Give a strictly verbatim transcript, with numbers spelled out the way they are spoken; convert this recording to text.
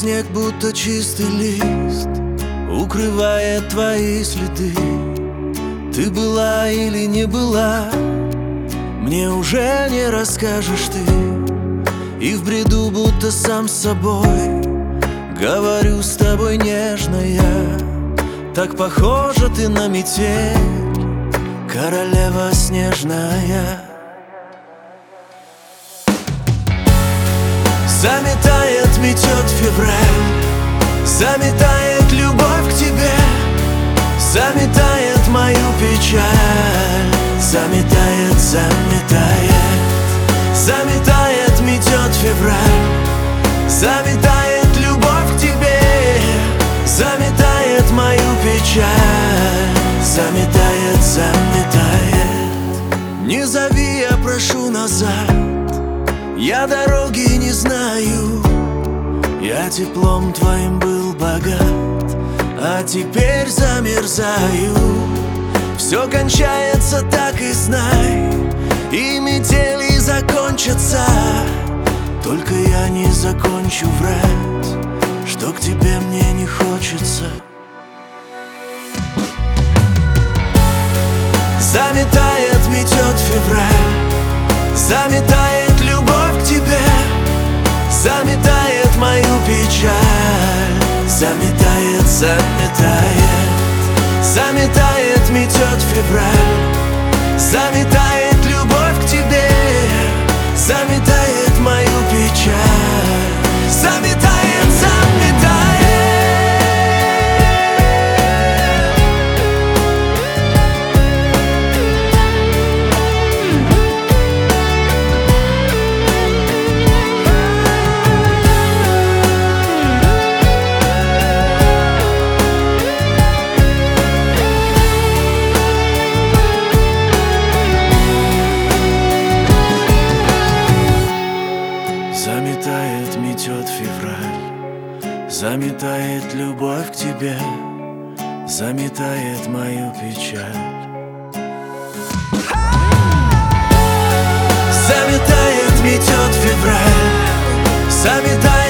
снег, будто чистый лист, укрывает твои следы. Ты была или не была, мне уже не расскажешь ты. И в бреду, будто сам с собой, говорю с тобой нежно я. Так похожа ты на метель, королева снежная. Заметает, метет февраль, заметает любовь к тебе, заметает мою печаль, заметает, заметает, заметает, метет февраль, заметает любовь к тебе, заметает мою печаль, заметает, заметает. Не зови, я прошу назад, я дороги не знаю. Я теплом твоим был богат, а теперь замерзаю. Все кончается, так и знай, и метели закончатся. Только я не закончу врать, что к тебе мне не хочется. Заметает, метет февраль, заметает любовь к тебе, заметает мою печаль, заметает, заметает, заметает, метет февраль, заметает любовь к тебе, заметает мою печаль, заметает, заметает. Заметает, метет февраль, заметает любовь к тебе, заметает мою печаль. Заметает, метет февраль, заметает